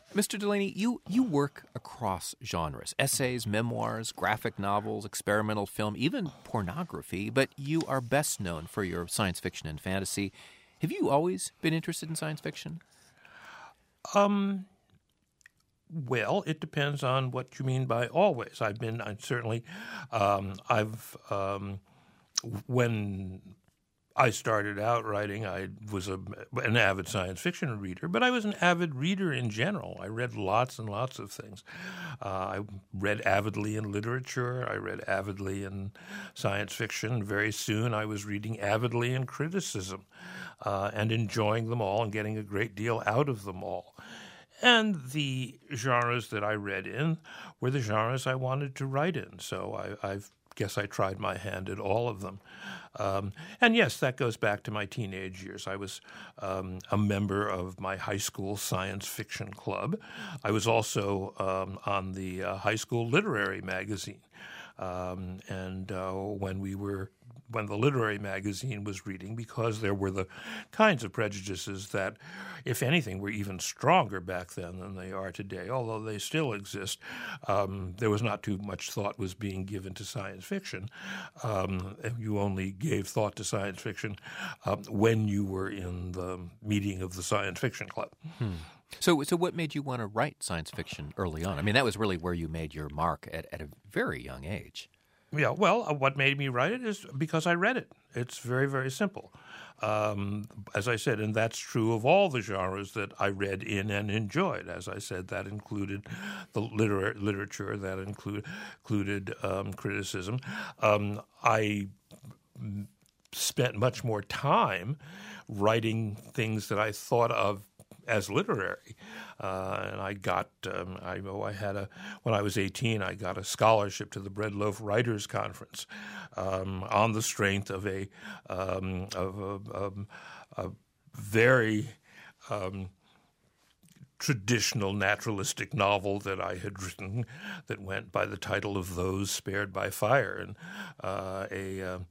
Mr. Delaney, you work across genres, essays, memoirs, graphic novels, experimental film, even pornography, but you are best known for your science fiction and fantasy. Have you always been interested in science fiction? Well, it depends on what you mean by always. When I started out writing, I was an avid science fiction reader, but I was an avid reader in general. I read lots and lots of things. I read avidly in literature. I read avidly in science fiction. Very soon I was reading avidly in criticism and enjoying them all and getting a great deal out of them all. And the genres that I read in were the genres I wanted to write in. So I guess I tried my hand at all of them. And yes, that goes back to my teenage years. I was a member of my high school science fiction club. I was also on the high school literary magazine. When the literary magazine was reading, because there were the kinds of prejudices that, if anything, were even stronger back then than they are today, although they still exist. There was not too much thought was being given to science fiction. You only gave thought to science fiction when you were in the meeting of the science fiction club. So what made you want to write science fiction early on? I mean, that was really where you made your mark at a very young age. Yeah, well, what made me write it is because I read it. It's very, very simple. As I said, and that's true of all the genres that I read in and enjoyed. As I said, that included the literature, that included criticism. I spent much more time writing things that I thought of as literary. And I got, when I was 18, I got a scholarship to the Bread Loaf Writers Conference on the strength of a very traditional naturalistic novel that I had written that went by the title of Those Spared by Fire. And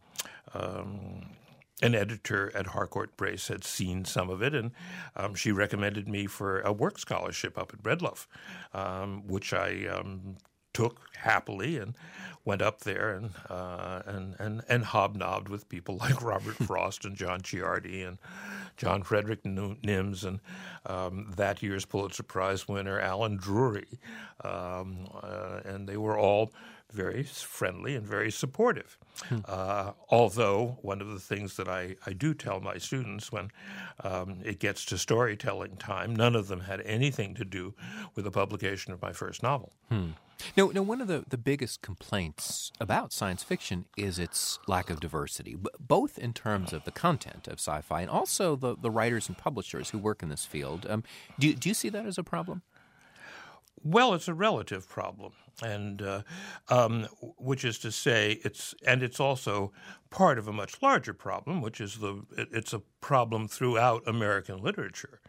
an editor at Harcourt Brace had seen some of it, and she recommended me for a work scholarship up at Bread Loaf, which I took happily and went up there and hobnobbed with people like Robert Frost and John Ciardi and John Frederick Nims and that year's Pulitzer Prize winner Alan Drury, and they were all very friendly and very supportive. Although one of the things that I do tell my students when it gets to storytelling time, none of them had anything to do with the publication of my first novel. Now, one of the biggest complaints about science fiction is its lack of diversity, both in terms of the content of sci-fi and also the writers and publishers who work in this field. Do you see that as a problem? Well, it's a relative problem, and which is to say, it's also part of a much larger problem, which is it's a problem throughout American literature.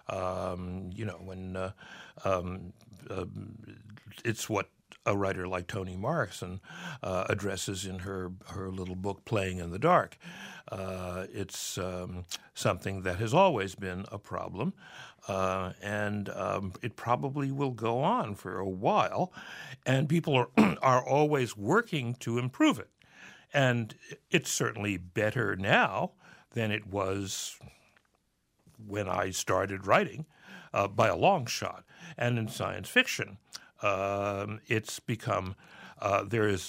It's what a writer like Toni Morrison addresses in her little book Playing in the Dark. It's something that has always been a problem, and it probably will go on for a while, and people are always working to improve it. And it's certainly better now than it was when I started writing, by a long shot. And in science fiction, it's become there is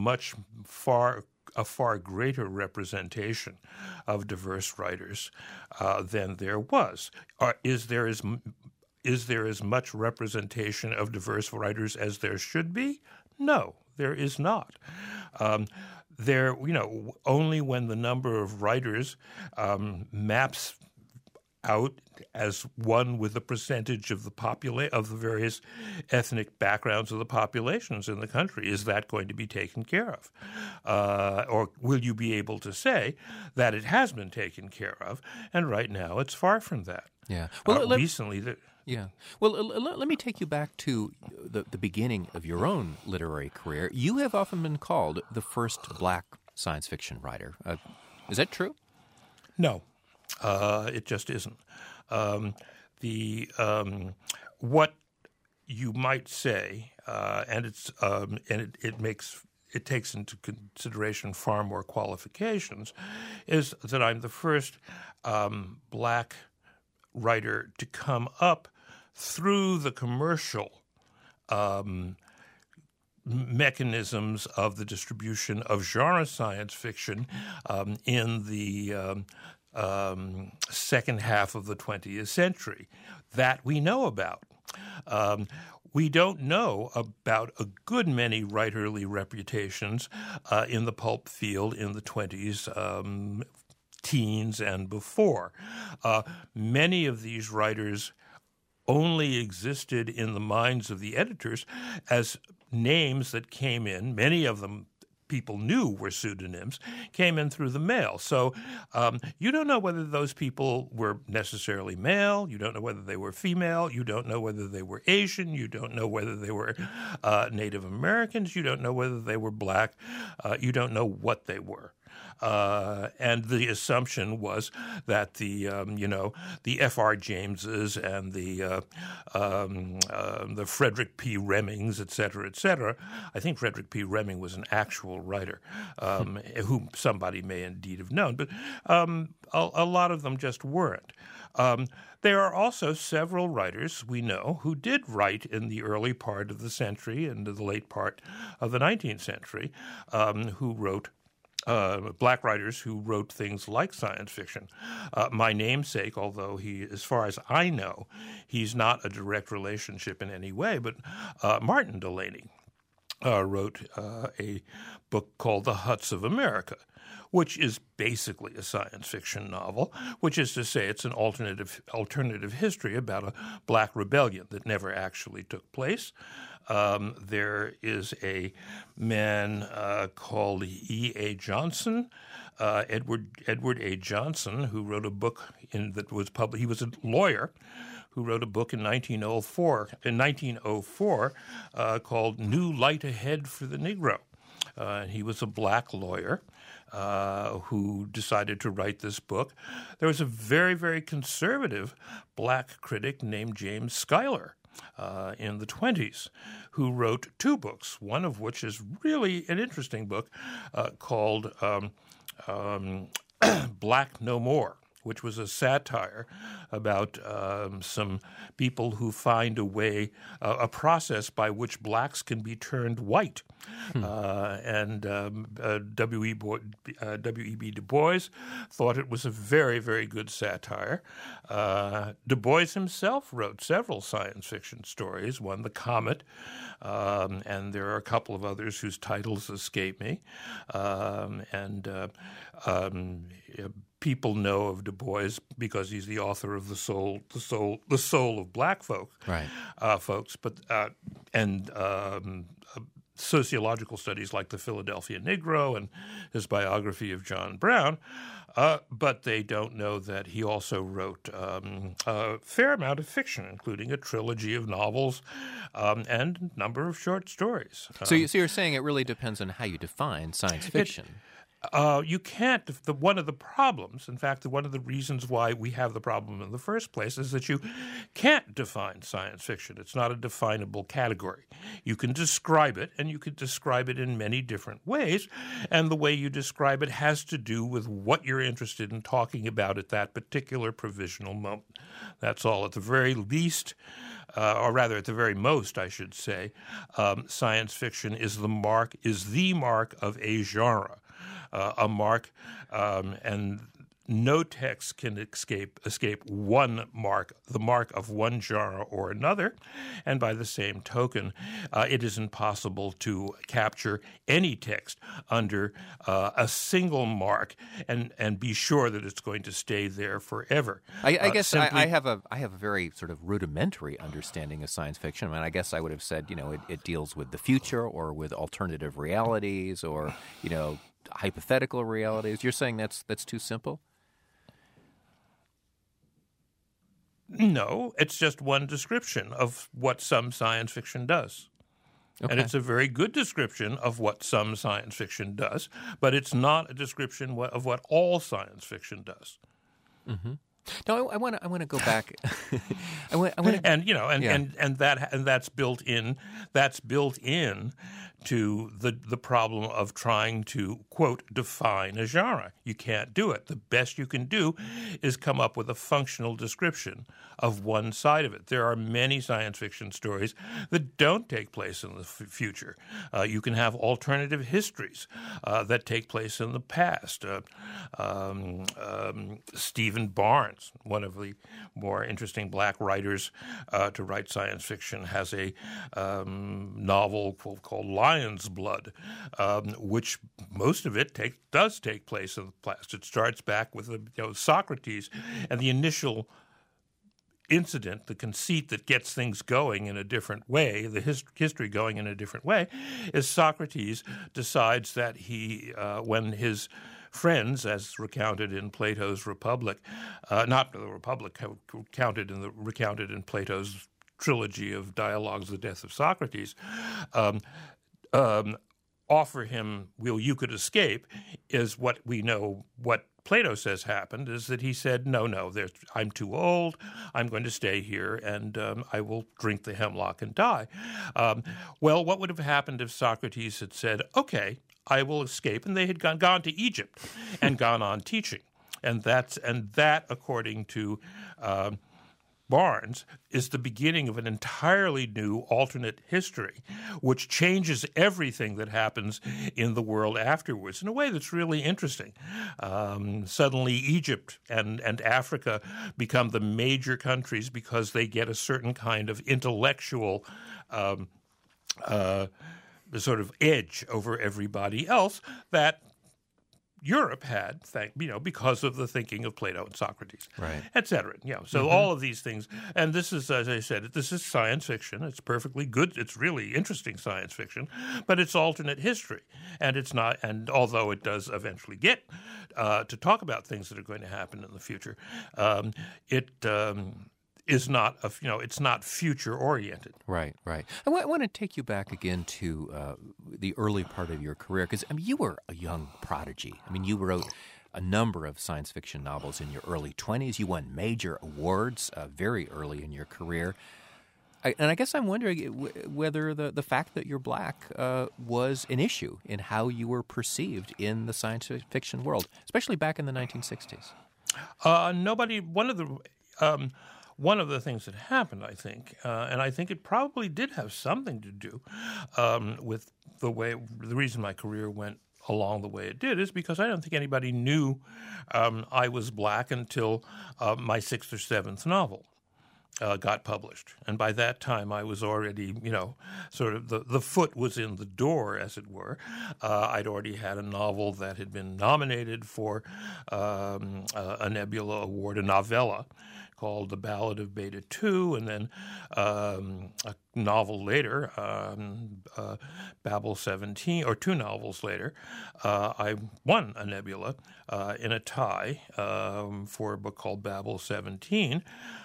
a far greater representation of diverse writers than there was. Is there as much representation of diverse writers as there should be? No, there is not. Only when the number of writers maps out as one with a percentage of of the various ethnic backgrounds of the populations in the country is that going to be taken care of, or will you be able to say that it has been taken care of? And right now, it's far from that. Yeah. Well, recently. Yeah. Well, let me take you back to the beginning of your own literary career. You have often been called the first black science fiction writer. Is that true? No. It just isn't. What you might say, it takes into consideration far more qualifications, is that I'm the first black writer to come up through the commercial mechanisms of the distribution of genre science fiction in the second half of the 20th century. That we know about. We don't know about a good many writerly reputations in the pulp field in the 20s, teens, and before. Many of these writers only existed in the minds of the editors as names that came in. Many of them people knew were pseudonyms, came in through the mail. So you don't know whether those people were necessarily male. You don't know whether they were female. You don't know whether they were Asian. You don't know whether they were Native Americans. You don't know whether they were black. You don't know what they were. And the assumption was that the F.R. Jameses and the Frederick P. Remings, et cetera, I think Frederick P. Reming was an actual writer whom somebody may indeed have known, but a lot of them just weren't. There are also several writers we know who did write in the early part of the century and the late part of the 19th century who wrote black writers who wrote things like science fiction. My namesake, although he, as far as I know, he's not a direct relationship in any way, but Martin Delany wrote a book called The Huts of America, which is basically a science fiction novel, which is to say it's an alternative history about a black rebellion that never actually took place. There is a man called E.A. Johnson, Edward A. Johnson, who wrote a book that was published. He was a lawyer who wrote a book in 1904 called New Light Ahead for the Negro. He was a black lawyer who decided to write this book. There was a very, very conservative black critic named James Schuyler in the 1920s, who wrote two books, one of which is really an interesting book called Black No More, which was a satire about some people who find a way, a process by which blacks can be turned white. W.E.B. Du Bois thought it was a very, very good satire. Du Bois himself wrote several science fiction stories, one, The Comet, and there are a couple of others whose titles escape me. People know of Du Bois because he's the author of the soul of black folk, right? Folks, but sociological studies like the Philadelphia Negro and his biography of John Brown, but they don't know that he also wrote a fair amount of fiction, including a trilogy of novels and a number of short stories. So you're saying it really depends on how you define science fiction. You can't. One of the problems, in fact, one of the reasons why we have the problem in the first place is that you can't define science fiction. It's not a definable category. You can describe it, and you can describe it in many different ways, and the way you describe it has to do with what you're interested in talking about at that particular provisional moment. That's all. At the very least, or rather at the very most, I should say, science fiction is the mark of a genre. A mark, and no text can escape one mark, the mark of one genre or another. And by the same token, it is impossible to capture any text under a single mark and be sure that it's going to stay there forever. I guess I have a very sort of rudimentary understanding of science fiction. I mean, I guess I would have said, it deals with the future or with alternative realities or, hypothetical realities. You're saying that's too simple? No, it's just one description of what some science fiction does. Okay. And it's a very good description of what some science fiction does, but it's not a description of what all science fiction does. Mm-hmm. No, I want to go back. I want to, and that's built in. That's built in to the problem of trying to, quote, define a genre. You can't do it. The best you can do is come up with a functional description of one side of it. There are many science fiction stories that don't take place in the future. You can have alternative histories that take place in the past. Stephen Barnes, one of the more interesting black writers to write science fiction, has a novel called Lion's Blood, which most of it does take place in the past. It starts back with Socrates, and the initial incident, the conceit that gets things going in a different way, the history going in a different way, is Socrates decides that when his friends, as recounted in Plato's Republic, not the Republic, recounted in Plato's trilogy of dialogues, The Death of Socrates, offer him, you could escape, is what we know, what Plato says happened, is that he said, no, I'm too old, I'm going to stay here, and I will drink the hemlock and die. Well, what would have happened if Socrates had said, okay, I will escape, and they had gone to Egypt and gone on teaching? And that, according to Barnes, is the beginning of an entirely new alternate history, which changes everything that happens in the world afterwards in a way that's really interesting. Suddenly Egypt and Africa become the major countries because they get a certain kind of intellectual sort of edge over everybody else that Europe had, because of the thinking of Plato and Socrates, right, et cetera. So all of these things, and this is, as I said, this is science fiction. It's perfectly good. It's really interesting science fiction, but it's alternate history, and it's not. And although it does eventually get to talk about things that are going to happen in the future, is not it's not future oriented. Right. I want to take you back again to the early part of your career, because you were a young prodigy. You wrote a number of science fiction novels in your early 20s. You won major awards very early in your career. And I guess I'm wondering whether the fact that you're black was an issue in how you were perceived in the science fiction world, especially back in the 1960s. One of the things that happened, I think, and I think it probably did have something to do with the reason my career went along the way it did, is because I don't think anybody knew I was black until my sixth or seventh novel got published. And by that time, I was already, sort of the foot was in the door, as it were. I'd already had a novel that had been nominated for a Nebula Award, a novella called The Ballad of Beta 2, and then a novel later, Babel 17, or two novels later, I won a Nebula in a tie for a book called Babel 17,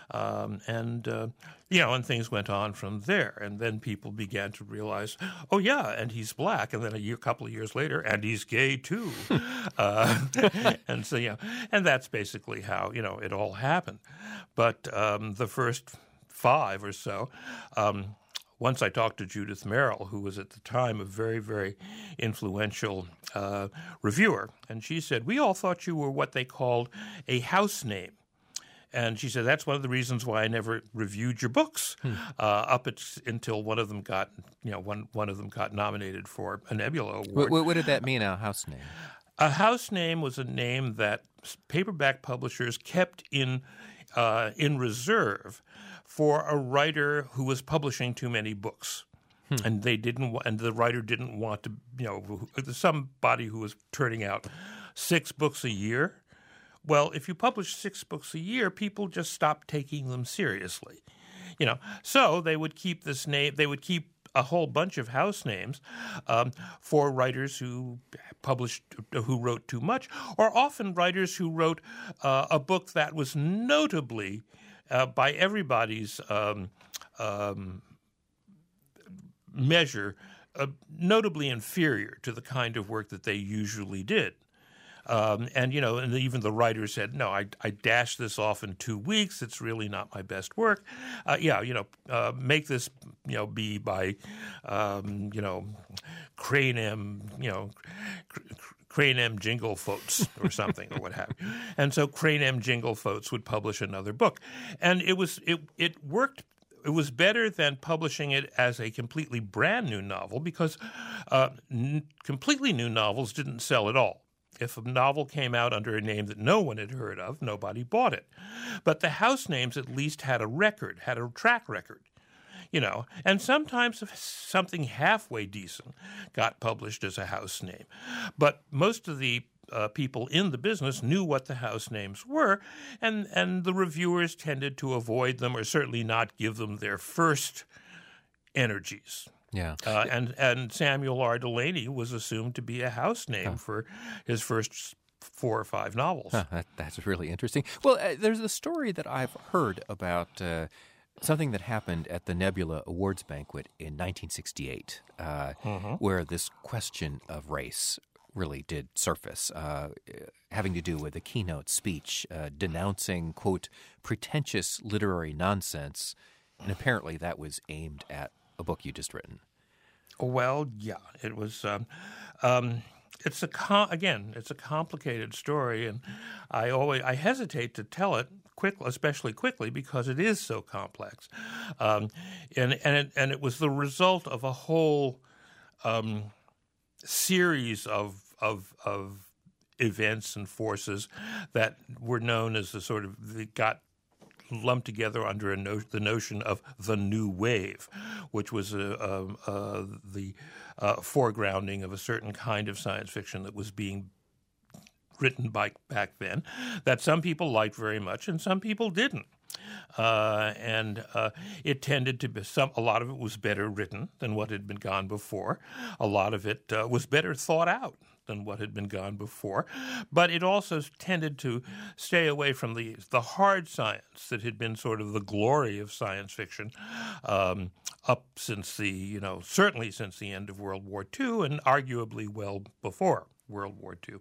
and things went on from there. And then people began to realize, oh yeah, and he's black, and then a couple of years later, and he's gay too. And so, and that's basically how, it all happened. But the first 5 or so, once I talked to Judith Merrill, who was at the time a very, very influential reviewer, and she said, we all thought you were what they called a house name. And she said, that's one of the reasons why I never reviewed your books until one of them got, one of them got nominated for a Nebula Award. What did that mean, a house name? A house name was a name that paperback publishers kept in reserve for a writer who was publishing too many books. And the writer didn't want to, somebody who was turning out 6 books a year. Well, if you publish 6 books a year, people just stopped taking them seriously. So they would keep this name, they would keep a whole bunch of house names for writers who wrote too much, or often writers who wrote a book that was notably, by everybody's measure, notably inferior to the kind of work that they usually did. And even the writer said, no, I dashed this off in 2 weeks. It's really not my best work. Make this, be by, Crane M, Crane M. Jinglefotes or something or what have you. And so Crane M. Jinglefotes would publish another book. And it worked. It was better than publishing it as a completely brand new novel because completely new novels didn't sell at all. If a novel came out under a name that no one had heard of, nobody bought it. But the house names at least had a track record. And sometimes something halfway decent got published as a house name. But most of the people in the business knew what the house names were, and the reviewers tended to avoid them or certainly not give them their first energies. Yeah. And Samuel R. Delany was assumed to be a house name for his first 4 or 5 novels. That's really interesting. Well, there's a story that I've heard about something that happened at the Nebula Awards banquet in 1968, where this question of race really did surface, having to do with a keynote speech denouncing, quote, pretentious literary nonsense, and apparently that was aimed at a book you just written. Well, yeah, it was. It's a complicated story, and I hesitate to tell it especially quickly, because it is so complex, and it was the result of a whole series of events and forces that were known as got lumped together under the notion of the New Wave, which was the foregrounding of a certain kind of science fiction that was being written back then, that some people liked very much and some people didn't. And it tended to be a lot of it was better written than what had been gone before. A lot of it was better thought out than what had been gone before. But it also tended to stay away from the hard science that had been sort of the glory of science fiction up since certainly since the end of World War II and arguably well before World War II.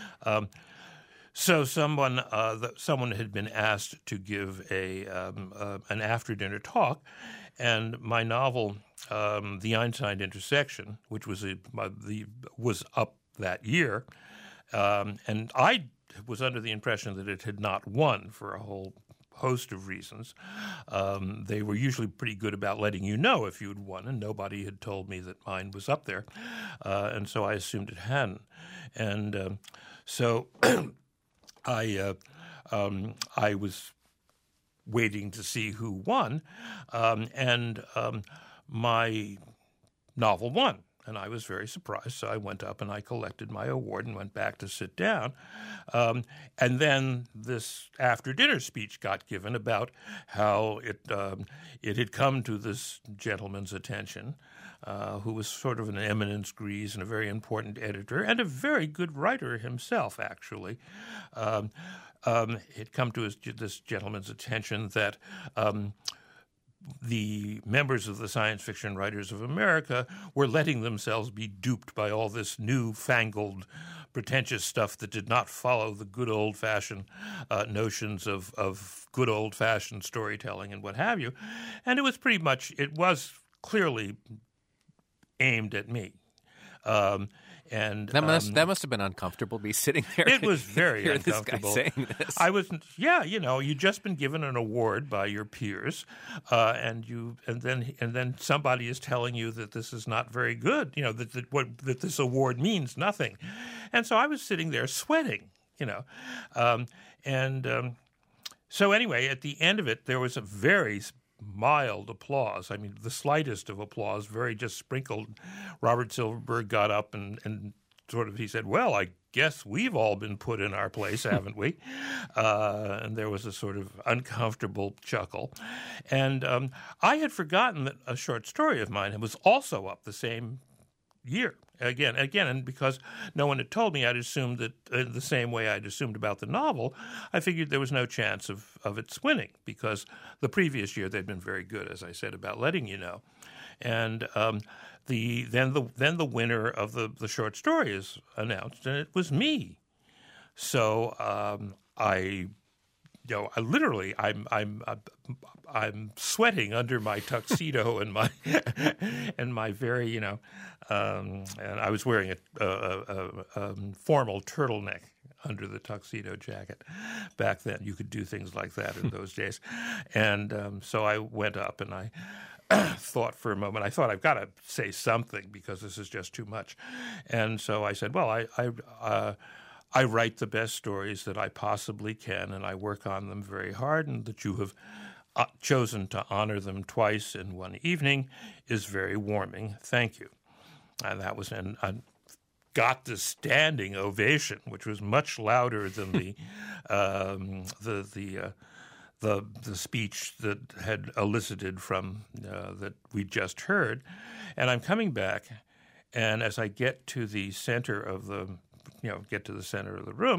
So someone had been asked to give an after-dinner talk, and my novel, The Einstein Intersection, which was up that year, and I was under the impression that it had not won for a whole host of reasons. They were usually pretty good about letting you know if you'd won, and nobody had told me that mine was up there, and so I assumed it hadn't. And so I was waiting to see who won, and my novel won. And I was very surprised, so I went up and I collected my award and went back to sit down. And then this after-dinner speech got given about how it had come to this gentleman's attention, who was sort of an eminence grise and a very important editor and a very good writer himself, actually. It had come to this gentleman's attention that the members of the Science Fiction Writers of America were letting themselves be duped by all this new-fangled, pretentious stuff that did not follow the good old-fashioned notions of good old-fashioned storytelling and what have you. And it was clearly aimed at me. And that must have been uncomfortable to be sitting there. It was very uncomfortable. This guy saying this. I was, you'd just been given an award by your peers, and then somebody is telling you that this is not very good. That this award means nothing, and so I was sitting there sweating. So anyway, at the end of it, there was a very mild applause. I mean, the slightest of applause, very just sprinkled. Robert Silverberg got up and sort of, he said, well, I guess we've all been put in our place, haven't we? And there was a sort of uncomfortable chuckle. And I had forgotten that a short story of mine was also up the same year. Again, and because no one had told me, I'd assumed that the same way I'd assumed about the novel, I figured there was no chance of its winning because the previous year they'd been very good, as I said, about letting you know. And then the winner of the short story is announced, and it was me. So I literally, I'm sweating under my tuxedo and my very, and I was wearing a formal turtleneck under the tuxedo jacket. Back then, you could do things like that in those days, and so I went up and I thought for a moment. I thought, I've got to say something because this is just too much, and so I said, well, I write the best stories that I possibly can, and I work on them very hard, and that you have chosen to honor them twice in one evening is very warming. Thank you. And that was, and I got the standing ovation, which was much louder than the speech that had elicited from that we just heard. And I'm coming back, and as I get to the center of the room,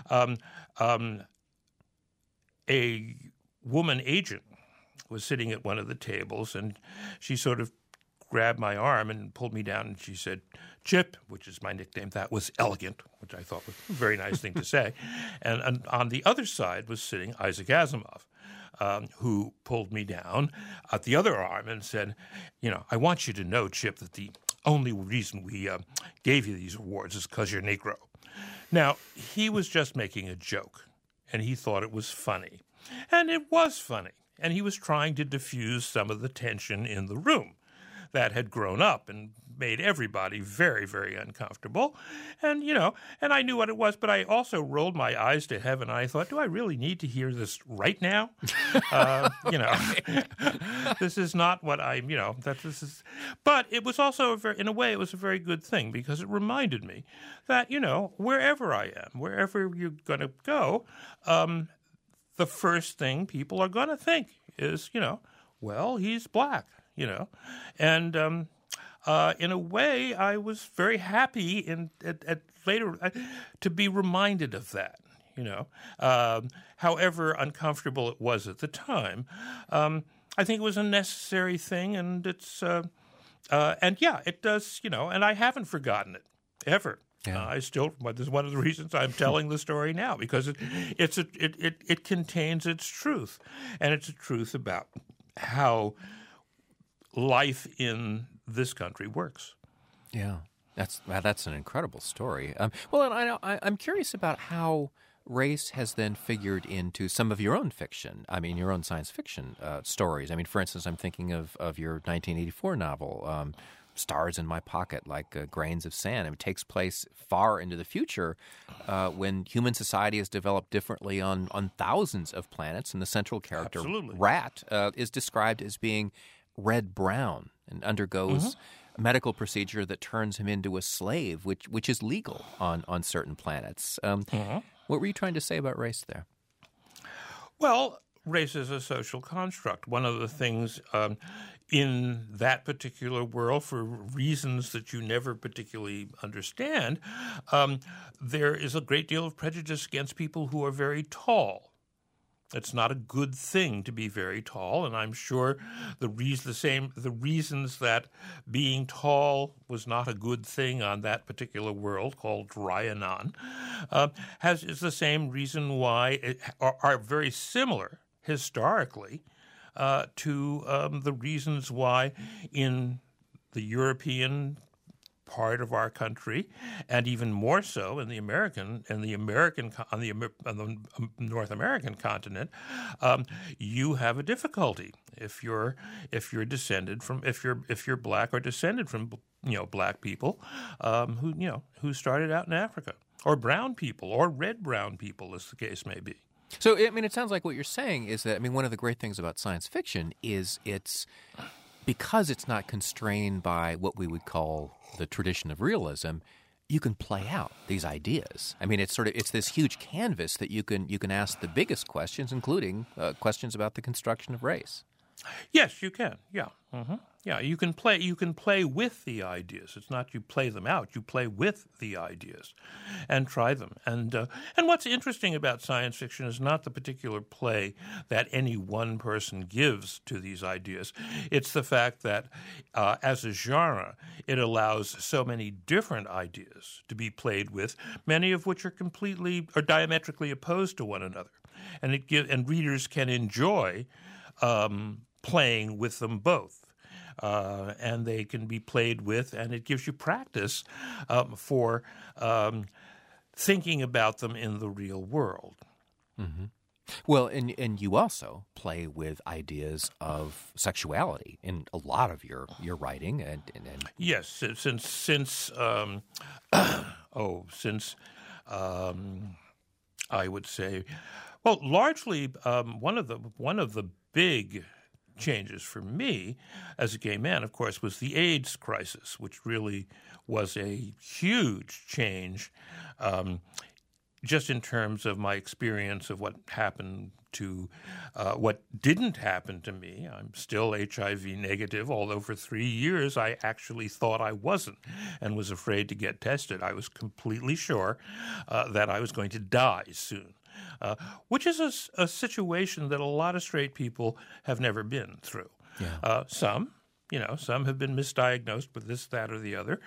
a woman agent was sitting at one of the tables, and she sort of grabbed my arm and pulled me down, and she said, "Chip," which is my nickname. That was elegant, which I thought was a very nice thing to say. And on the other side was sitting Isaac Asimov, who pulled me down at the other arm and said, "I want you to know, Chip, that the only reason we gave you these awards is because you're Negro." Now, he was just making a joke, and he thought it was funny. And it was funny. And he was trying to diffuse some of the tension in the room that had grown up and made everybody very, very uncomfortable. And, and I knew what it was, but I also rolled my eyes to heaven. And I thought, do I really need to hear this right now? This is not what but it was also, in a way, it was a very good thing, because it reminded me that, wherever I am, wherever you're going to go, the first thing people are going to think is, well, he's black, And in a way, I was very happy later to be reminded of that, however uncomfortable it was at the time. I think it was a necessary thing, and it's it does, and I haven't forgotten it ever. Yeah. This is one of the reasons I'm telling the story now, because it contains its truth, and it's a truth about how life in this country works. Yeah, that's an incredible story. Well, and I'm curious about how race has then figured into some of your own fiction. I mean, your own science fiction stories. I mean, for instance, I'm thinking of your 1984 novel, Stars in My Pocket, like grains of sand. It takes place far into the future when human society has developed differently on thousands of planets, and the central character, Absolutely. Rat, is described as being red-brown and undergoes a medical procedure that turns him into a slave, which is legal on certain planets. What were you trying to say about race there? Well, race is a social construct. One of the things in that particular world, for reasons that you never particularly understand, there is a great deal of prejudice against people who are very tall. It's not a good thing to be very tall, and I'm sure the reasons that being tall was not a good thing on that particular world called Ryanon is the same reason why are very similar historically to the reasons why in the European part of our country, and even more so in the North American continent, you have a difficulty if you're black or descended from black people who started out in Africa, or brown people, or red brown people, as the case may be. So, I mean, it sounds like what you're saying is that, I mean, one of the great things about science fiction is because it's not constrained by what we would call the tradition of realism, you can play out these ideas. I mean, it's this huge canvas that you can ask the biggest questions, including questions about the construction of race. Yes, you can. Yeah. Yeah, you can play with the ideas. It's not you play them out. You play with the ideas and try them. And what's interesting about science fiction is not the particular play that any one person gives to these ideas. It's the fact that as a genre, it allows so many different ideas to be played with, many of which are diametrically opposed to one another. And readers can enjoy playing with them both. And they can be played with, and it gives you practice for thinking about them in the real world. Mm-hmm. Well, and you also play with ideas of sexuality in a lot of your writing, and yes, since I would say, well, largely one of the big changes for me as a gay man, of course, was the AIDS crisis, which really was a huge change just in terms of my experience of what happened to what didn't happen to me. I'm still HIV negative, although for 3 years I actually thought I wasn't and was afraid to get tested. I was completely sure that I was going to die soon. Which is a situation that a lot of straight people have never been through. Yeah. Some have been misdiagnosed with this, that, or the other.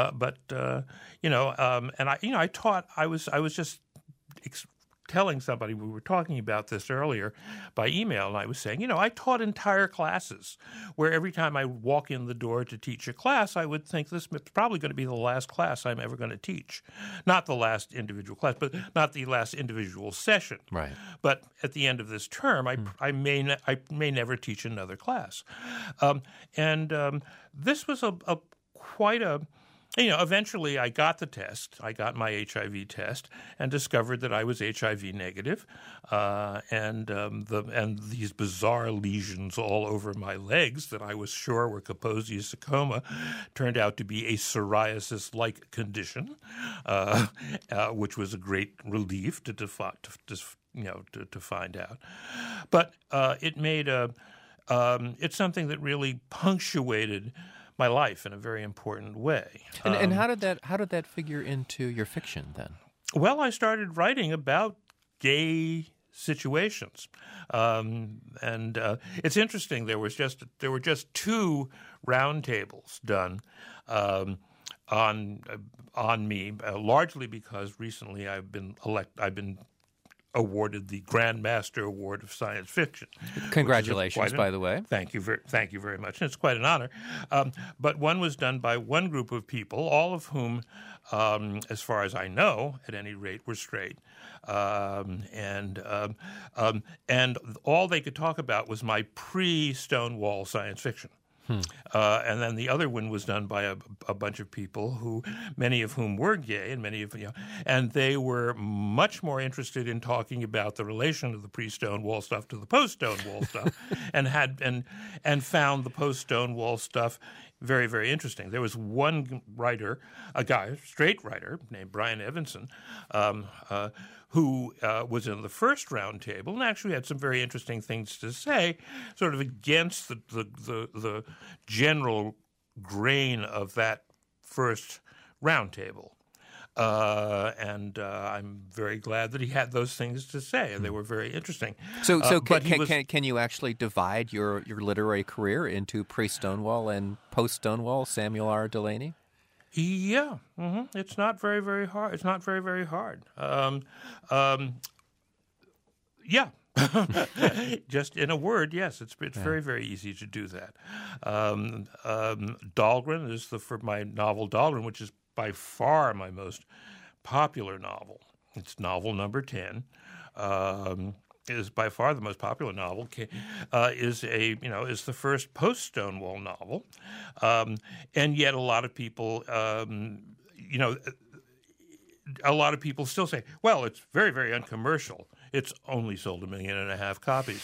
I was just telling somebody, we were talking about this earlier by email, and I was saying, I taught entire classes where every time I walk in the door to teach a class, I would think this is probably going to be the last class I'm ever going to teach. Not the last individual class, but not the last individual session. Right. But at the end of this term, I may never teach another class. This was quite a... eventually I got the test. I got my HIV test and discovered that I was HIV negative, and these bizarre lesions all over my legs that I was sure were Kaposi's sarcoma turned out to be a psoriasis-like condition, which was a great relief to find out. But it made it's something that really punctuated my life in a very important way. And how did that figure into your fiction then? Well, I started writing about gay situations, and it's interesting. There were just 2 roundtables done on me, largely because recently I've been awarded the Grand Master Award of Science Fiction. Congratulations, by the way. Thank you very much. And it's quite an honor. But one was done by one group of people, all of whom, as far as I know, at any rate, were straight. And all they could talk about was my pre-Stonewall science fiction. And then the other one was done by a bunch of people many of whom were gay, and they were much more interested in talking about the relation of the pre-Stonewall stuff to the post-Stonewall stuff, and found the post-Stonewall stuff very, very interesting. There was one writer, a straight writer named Brian Evanson, who was in the first roundtable and actually had some very interesting things to say, sort of against the general grain of that first roundtable. And I'm very glad that he had those things to say, and they were very interesting. So can you actually divide your literary career into pre-Stonewall and post-Stonewall Samuel R. Delany? Yeah, It's not very, very hard. It's not very, very hard. Yeah. Just in a word, yes, it's very, very easy to do that. Dahlgren is for my novel Dahlgren, which is by far my most popular novel. It's novel number 10. Is by far the most popular novel. Is the first post-Stonewall novel, and yet a lot of people, still say, "Well, it's very, very uncommercial. It's only sold 1.5 million copies,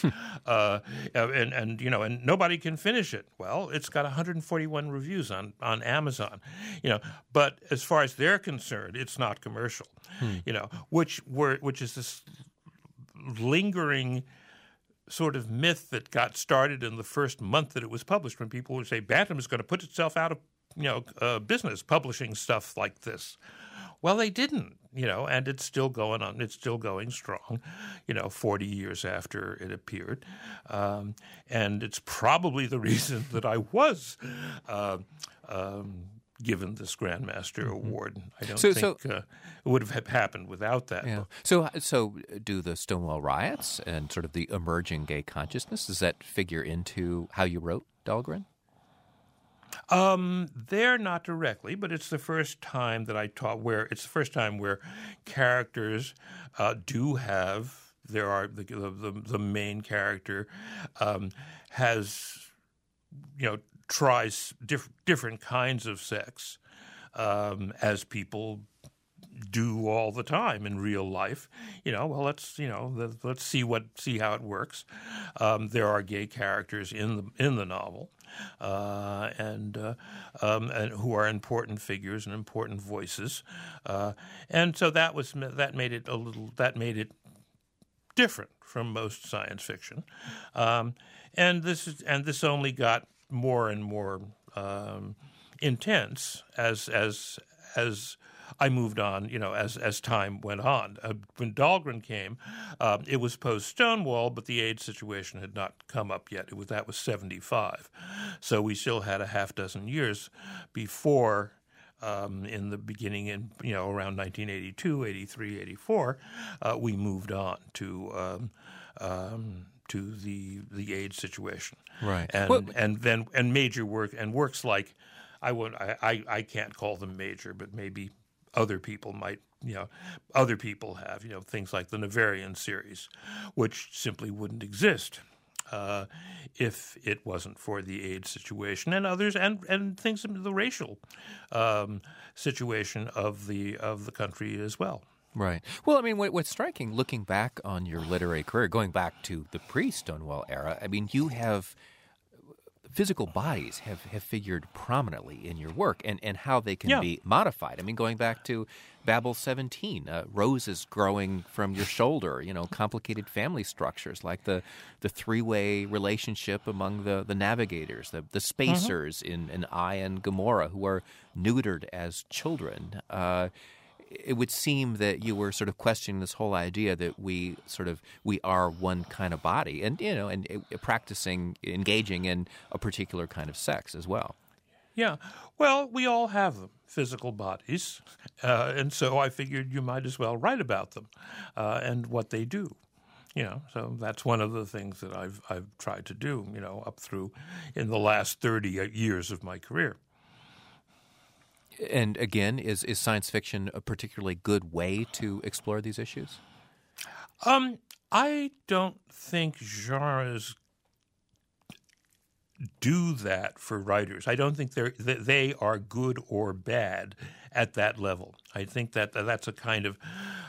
and nobody can finish it." Well, it's got 141 reviews on Amazon, But as far as they're concerned, it's not commercial, which is this lingering sort of myth that got started in the first month that it was published, when people would say Bantam is going to put itself out of business publishing stuff like this. Well, they didn't, and it's still going on. It's still going strong, 40 years after it appeared. And it's probably the reason that I was given this Grandmaster Award. I don't think it would have happened without that book. So do the Stonewall riots and sort of the emerging gay consciousness, does that figure into how you wrote Dahlgren? They're not directly, but it's the first time that I taught where characters do have. There are the main character has tries different kinds of sex as people do all the time in real life. Let's see how it works. There are gay characters in the novel, and who are important figures and important voices, and so that made it different from most science fiction, and this only got more and more intense as I moved on, as time went on. When Dahlgren came, it was post-Stonewall, but the AIDS situation had not come up yet. That was 1975. So we still had a half dozen years before, in the beginning, around 1982, 83, 84, we moved on to the AIDS situation, right? And major work and works like I can't call them major, but maybe other people might. Other people have things like the Nevarian series, which simply wouldn't exist if it wasn't for the AIDS situation, and others, and things in the racial situation of the country as well. Right. Well, I mean, what's striking, looking back on your literary career, going back to the pre-Stonewall era, I mean, you have physical bodies have figured prominently in your work, and how they can be modified. I mean, going back to Babel 17, roses growing from your shoulder, complicated family structures like the three-way relationship among the navigators, the spacers in I and Gomorrah, who are neutered as children. It would seem that you were sort of questioning this whole idea that we are one kind of body, and engaging in a particular kind of sex as well. Yeah, well, we all have them, physical bodies, and so I figured you might as well write about them and what they do. So that's one of the things that I've tried to do. Up through in the last 30 years of my career. And again, is science fiction a particularly good way to explore these issues? I don't think genres do that for writers. I don't think they are good or bad at that level. I think that's a kind of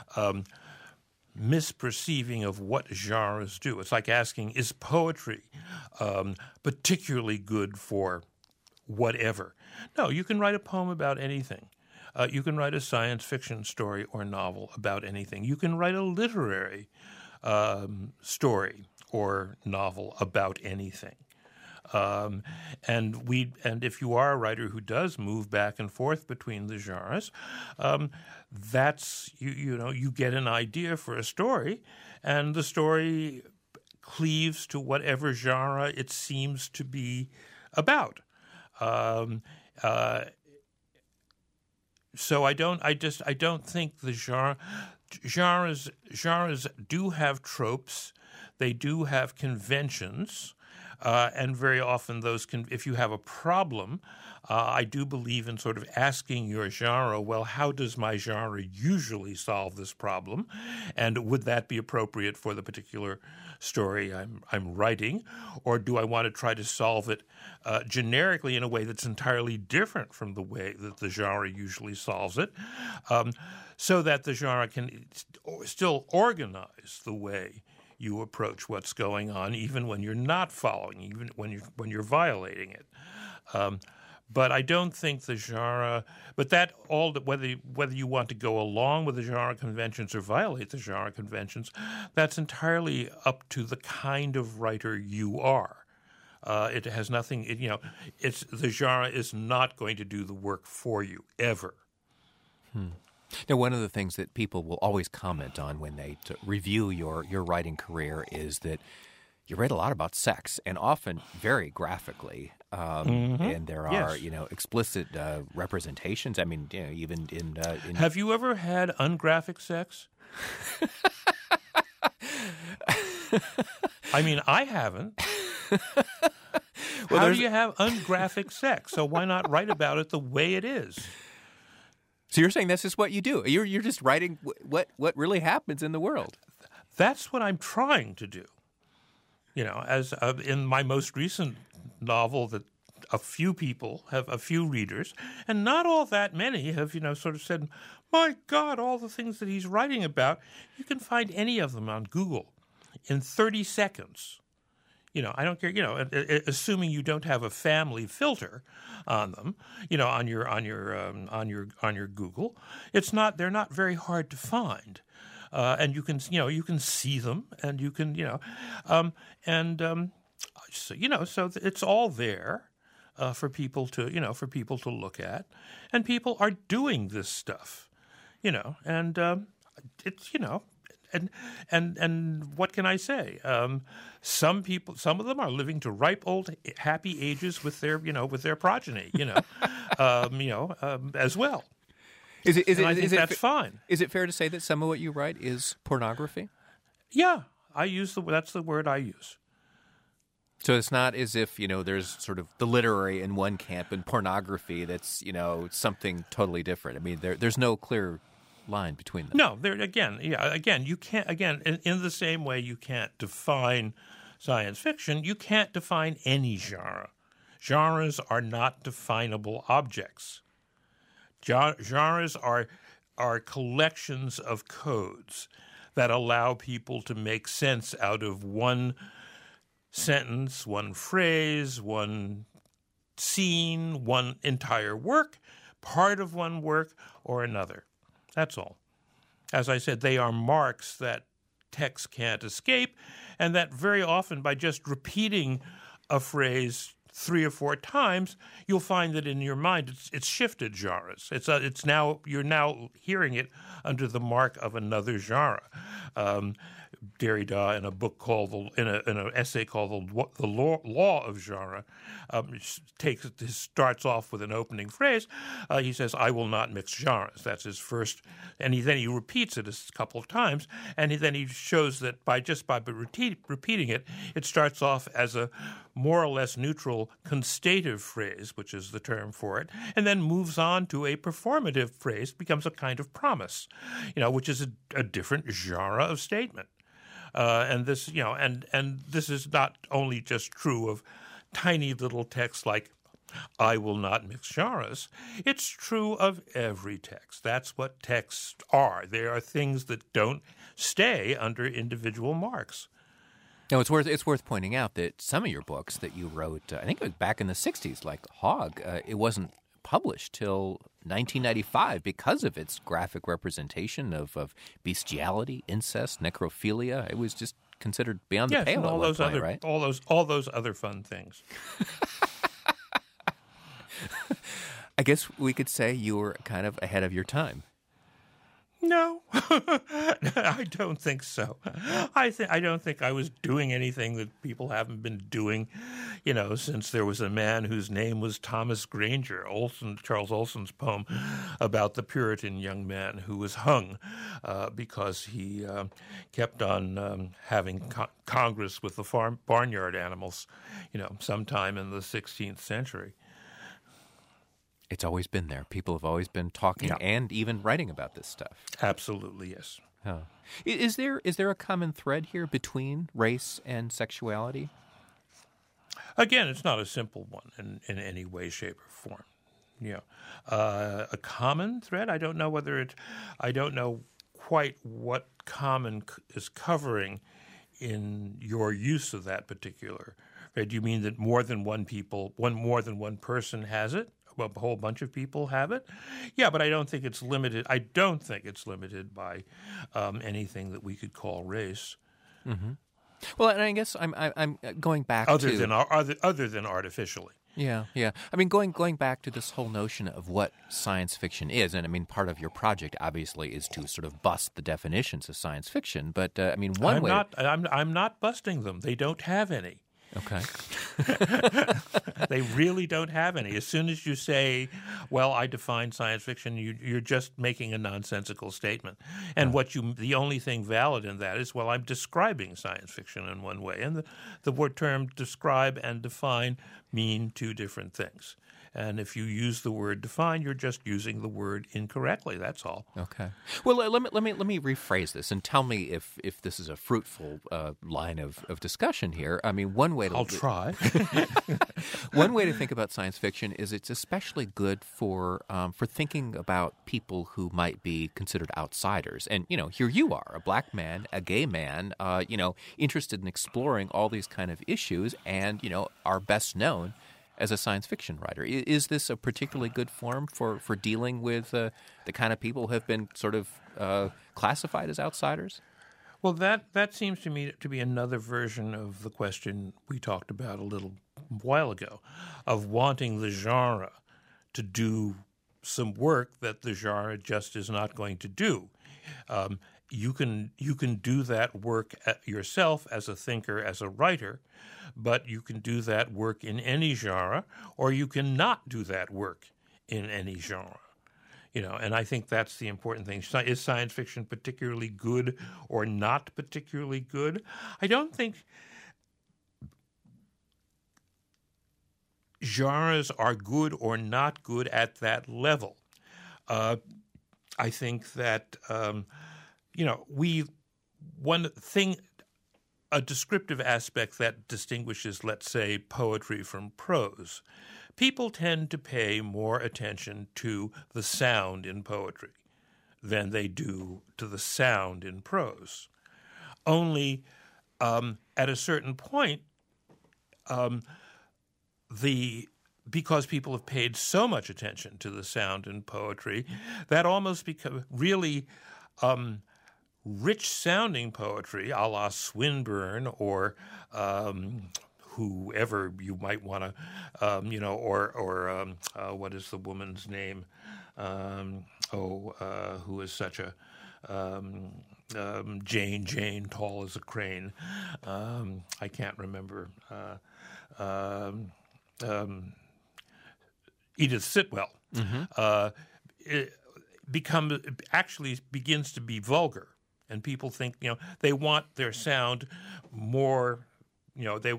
misperceiving of what genres do. It's like asking, is poetry particularly good for whatever? No, you can write a poem about anything. You can write a science fiction story or novel about anything. You can write a literary story or novel about anything. And if you are a writer who does move back and forth between the genres, that's you get an idea for a story, and the story cleaves to whatever genre it seems to be about. So I don't think the genres do have tropes, they do have conventions, and very often those if you have a problem, I do believe in sort of asking your genre, well, how does my genre usually solve this problem, and would that be appropriate for the particular story I'm writing, or do I want to try to solve it generically in a way that's entirely different from the way that the genre usually solves it, so that the genre can still organize the way you approach what's going on, even when you're not following, even when you're violating it. But I don't think the genre. But that all whether you want to go along with the genre conventions or violate the genre conventions, that's entirely up to the kind of writer you are. It has nothing. It's the genre is not going to do the work for you ever. Now, one of the things that people will always comment on when they review your writing career is that you write a lot about sex, and often very graphically. And there are, explicit representations. I mean, even in Have you ever had ungraphic sex? I mean, I haven't. How do you have ungraphic sex? So why not write about it the way it is? So you're saying that's just what you do? You're just writing what really happens in the world? That's what I'm trying to do. As in my most recent novel, that a few people have, a few readers, and not all that many have, sort of said, "My God, all the things that he's writing about, you can find any of them on Google in 30 seconds." I don't care. Assuming you don't have a family filter on them, on your Google, they're not very hard to find. And you can see them, and you can, so it's all there for people to look at, and people are doing this stuff, and it's, and what can I say? Some of them are living to ripe old happy ages with their progeny, as well. I think that's fine. Is it fair to say that some of what you write is pornography? Yeah, that's the word I use. So it's not as if, there's sort of the literary in one camp and pornography that's, something totally different. I mean, there's no clear line between them. No, you can't, in the same way you can't define science fiction, you can't define any genre. Genres are not definable objects. Genres are collections of codes that allow people to make sense out of one sentence, one phrase, one scene, one entire work, part of one work or another. That's all. As I said, they are marks that text can't escape, and that very often by just repeating a phrase 3 or 4 times, you'll find that in your mind it's shifted genres. You're now hearing it under the mark of another genre. Derrida, in a book called in an essay called "The Law of Genre," starts off with an opening phrase. He says, "I will not mix genres." That's his first, and then he repeats it a couple of times, and then he shows that by repeating it, it starts off as a more or less neutral constative phrase, which is the term for it, and then moves on to a performative phrase, becomes a kind of promise, which is a different genre of statement. And this, and this is not only just true of tiny little texts like "I will not mix genres." It's true of every text. That's what texts are. They are things that don't stay under individual marks. Now, it's worth pointing out that some of your books that you wrote, I think it was back in the 60s, like Hog, it wasn't published till 1995 because of its graphic representation of bestiality, incest, necrophilia. It was just considered beyond the pale. And all at those one point, other right? all those other fun things. I guess we could say you were kind of ahead of your time. No, I don't think so. I don't think I was doing anything that people haven't been doing, since there was a man whose name was Thomas Granger, Charles Olson's poem about the Puritan young man who was hung because he kept on having Congress with the barnyard animals, sometime in the 16th century. It's always been there. People have always been talking and even writing about this stuff. Absolutely, yes. Oh. Is there a common thread here between race and sexuality? Again, it's not a simple one in any way, shape, or form. A common thread. I don't know quite what common is covering in your use of that particular. Do you mean that more than one person has it, a whole bunch of people have it. Yeah, but I don't think it's limited. I don't think it's limited by anything that we could call race. Mm-hmm. Well, and I guess I'm going back other to than artificially. Yeah. I mean, going back to this whole notion of what science fiction is, and I mean, part of your project obviously is to sort of bust the definitions of science fiction. But I mean, I'm not busting them. They don't have any. Okay. They really don't have any. As soon as you say, well, I define science fiction, you're just making a nonsensical statement. And the only thing valid in that is, well, I'm describing science fiction in one way. And the word term describe and define mean two different things. And if you use the word define, you're just using the word incorrectly. That's all. Okay. Well, let me rephrase this and tell me if this is a fruitful line of discussion here. I mean, I'll try. One way to think about science fiction is it's especially good for thinking about people who might be considered outsiders. And here you are, a black man, a gay man, interested in exploring all these kind of issues, and are best known as a science fiction writer. Is this a particularly good form for dealing with the kind of people who have been sort of classified as outsiders? Well, that seems to me to be another version of the question we talked about a little while ago, of wanting the genre to do some work that the genre just is not going to do. You can do that work yourself as a thinker, as a writer, but you can do that work in any genre, or you can not do that work in any genre. And I think that's the important thing. Is science fiction particularly good or not particularly good? I don't think genres are good or not good at that level. I think that one thing, a descriptive aspect that distinguishes, let's say, poetry from prose. People tend to pay more attention to the sound in poetry than they do to the sound in prose. Only at a certain point, because people have paid so much attention to the sound in poetry, that almost becomes really rich-sounding poetry, a la Swinburne or whoever you might want to, what is the woman's name? Who is such a Jane, tall as a crane. I can't remember. Edith Sitwell. Mm-hmm. It actually begins to be vulgar. And people think, they want their sound more, they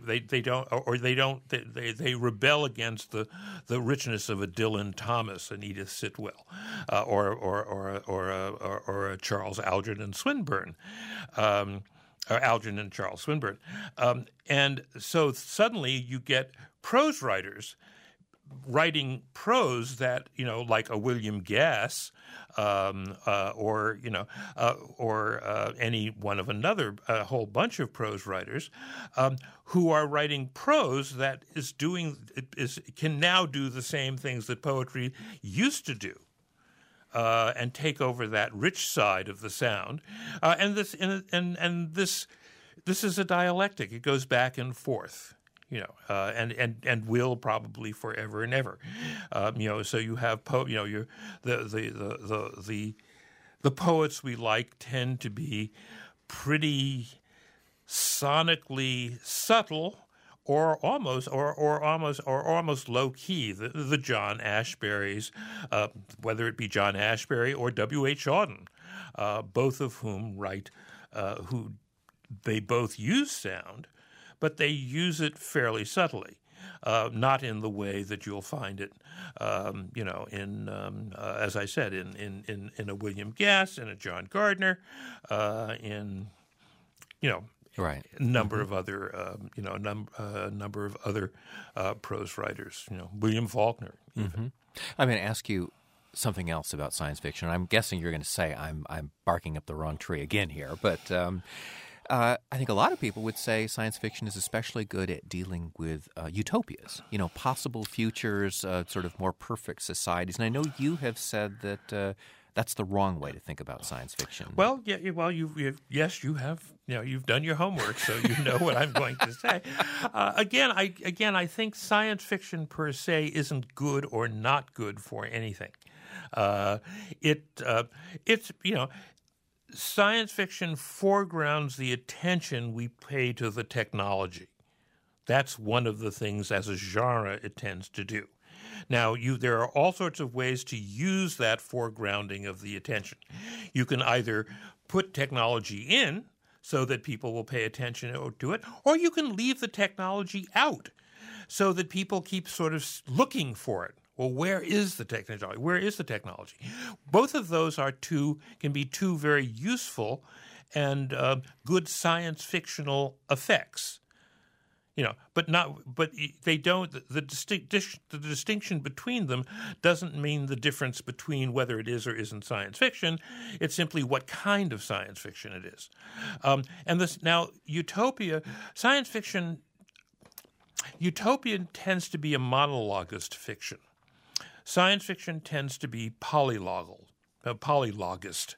rebel against the richness of a Dylan Thomas and Edith Sitwell, or a Charles Algernon Swinburne, or Algernon Charles Swinburne, and so suddenly you get prose writers writing prose that, like a William Gass, or any one of a whole bunch of prose writers, who are writing prose that can now do the same things that poetry used to do, and take over that rich side of the sound, and this is a dialectic. It goes back and forth. And will probably forever and ever. So you have the poets we like tend to be pretty sonically subtle, or almost low key. The John Ashberys, whether it be John Ashbery or W.H. Auden, both of whom write, who they both use sound, but they use it fairly subtly, not in the way that you'll find it, as I said, in a William Gass, in a John Gardner, in right. a number of other, number of other prose writers, William Faulkner. Mm-hmm. I'm going to ask you something else about science fiction. I'm guessing you're going to say I'm barking up the wrong tree again here, but I think a lot of people would say science fiction is especially good at dealing with utopias, possible futures, sort of more perfect societies. And I know you have said that that's the wrong way to think about science fiction. Well, you have. You've done your homework, so you know what I'm going to say. I think science fiction per se isn't good or not good for anything. Science fiction foregrounds the attention we pay to the technology. That's one of the things as a genre it tends to do. Now, there are all sorts of ways to use that foregrounding of the attention. You can either put technology in so that people will pay attention to it, or you can leave the technology out so that people keep sort of looking for it. Well, where is the technology? Where is the technology? Both of those can be two very useful and good science fictional effects. But they don't. The distinction between them doesn't mean the difference between whether it is or isn't science fiction. It's simply what kind of science fiction it is. Utopia, science fiction. Utopia tends to be a monologist fiction. Science fiction tends to be polylogist.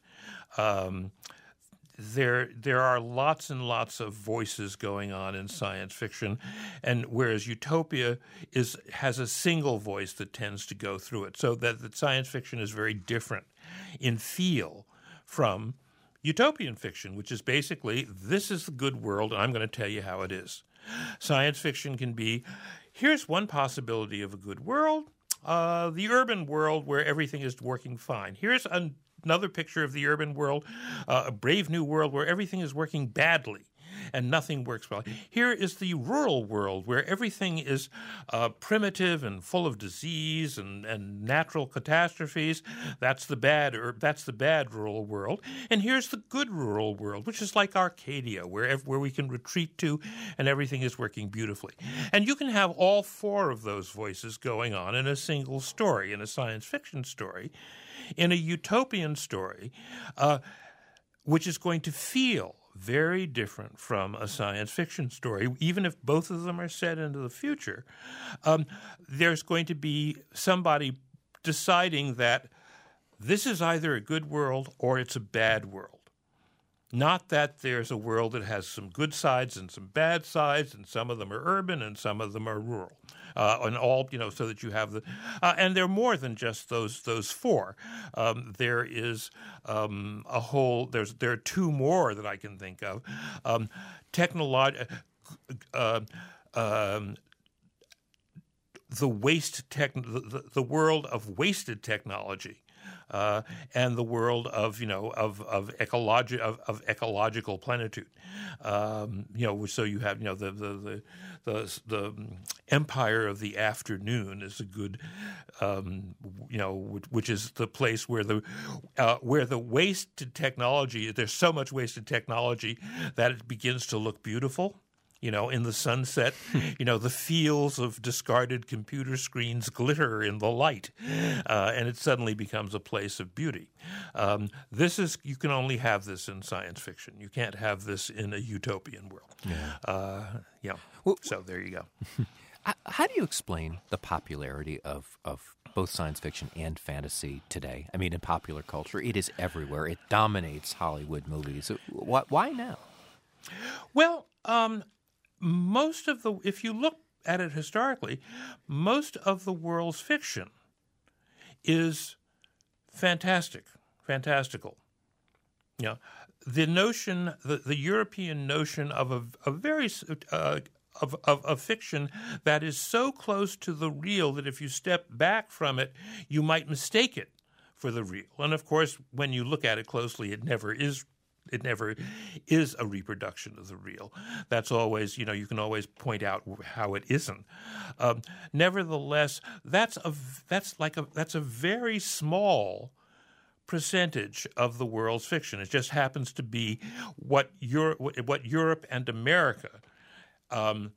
There are lots and lots of voices going on in science fiction, and whereas utopia has a single voice that tends to go through it, so that science fiction is very different in feel from utopian fiction, which is basically, this is the good world, and I'm going to tell you how it is. Science fiction can be, here's one possibility of a good world, the urban world where everything is working fine. Here's another picture of the urban world, a brave new world where everything is working badly and nothing works well. Here is the rural world where everything is primitive and full of disease and natural catastrophes. That's the bad rural world. And here's the good rural world, which is like Arcadia, where we can retreat to and everything is working beautifully. And you can have all four of those voices going on in a single story, in a science fiction story. In a utopian story, which is going to feel very different from a science fiction story, even if both of them are set into the future, there's going to be somebody deciding that this is either a good world or it's a bad world. Not that there's a world that has some good sides and some bad sides, and some of them are urban and some of them are rural. And all, so that you have and there are more than just those four. There is a whole. There are two more that I can think of. The world of wasted technology. And the world of ecological plenitude, so you have the empire of the afternoon is a good, which is the place where the wasted technology, there's so much wasted technology that it begins to look beautiful. In the sunset, the fields of discarded computer screens glitter in the light, and it suddenly becomes a place of beauty. You can only have this in science fiction. You can't have this in a utopian world. Yeah. So there you go. How do you explain the popularity of both science fiction and fantasy today? I mean, in popular culture, it is everywhere. It dominates Hollywood movies. Why now? Well, if you look at it historically, most of the world's fiction is fantastical. The notion, the European notion of a fiction that is so close to the real that if you step back from it, you might mistake it for the real. And of course, when you look at it closely, it never is a reproduction of the real. That's always, you can always point out how it isn't. Nevertheless, that's a very small percentage of the world's fiction. It just happens to be what Europe and America have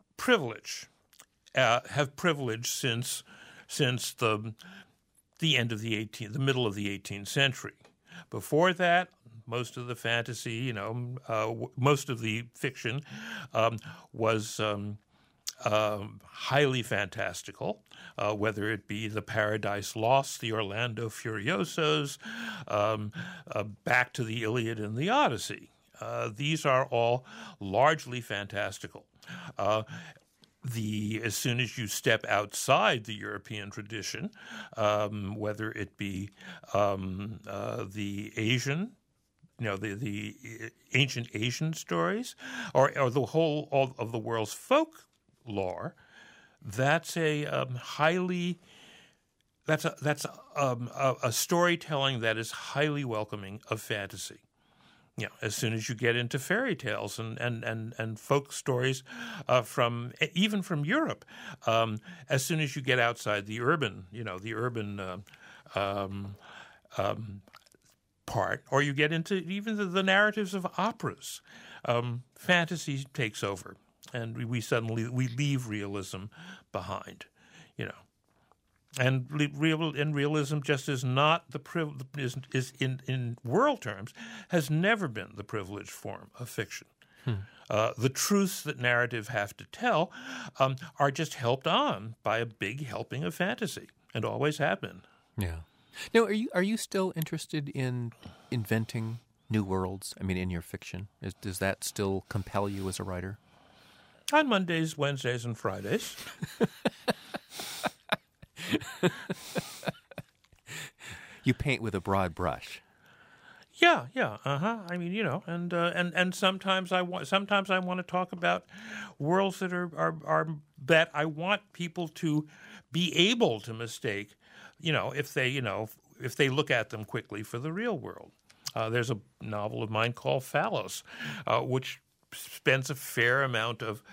privileged since the end of the middle of the 18th century. Before that, most of the fantasy, most of the fiction was highly fantastical, whether it be the Paradise Lost, the Orlando Furiosos, back to the Iliad and the Odyssey. These are all largely fantastical. As soon as you step outside the European tradition, whether it be the Asian, the ancient Asian stories, or the whole of the world's folklore, that's a storytelling that is highly welcoming of fantasy. As soon as you get into fairy tales and folk stories even from Europe, as soon as you get outside the urban, part, or you get into even the narratives of operas, fantasy takes over, and we leave realism behind, And realism just is not in world terms has never been the privileged form of fiction. The truths that narrative have to tell are just helped on by a big helping of fantasy, and always have been. Yeah. Now, are you still interested in inventing new worlds? I mean, in your fiction, does that still compel you as a writer? On Mondays, Wednesdays, and Fridays. You paint with a broad brush. Yeah. I mean, and sometimes I want to talk about worlds that are that I want people to be able to mistake, if they look at them quickly for the real world. There's a novel of mine called Phallos, which spends a fair amount of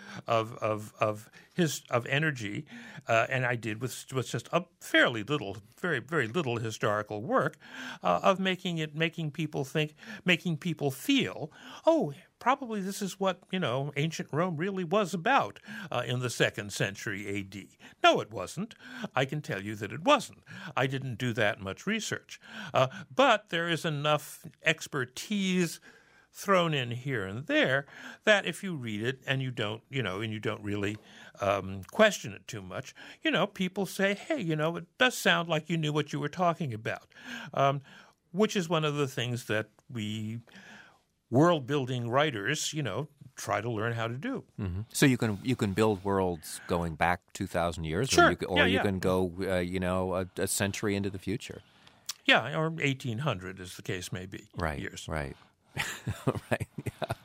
energy, and I did with just a fairly little, very very little historical work of making people think, making people feel, oh, probably this is what ancient Rome really was about in the 2nd century A.D. No, it wasn't. I can tell you that it wasn't. I didn't do that much research, but there is enough expertise thrown in here and there that if you read it and you don't really question it too much, people say, hey, it does sound like you knew what you were talking about, which is one of the things that we world-building writers, try to learn how to do. Mm-hmm. So you can build worlds going back 2,000 years, sure. You can go, a century into the future. Yeah, or 1,800, as the case may be. Right. Years. Right. Right. Yeah.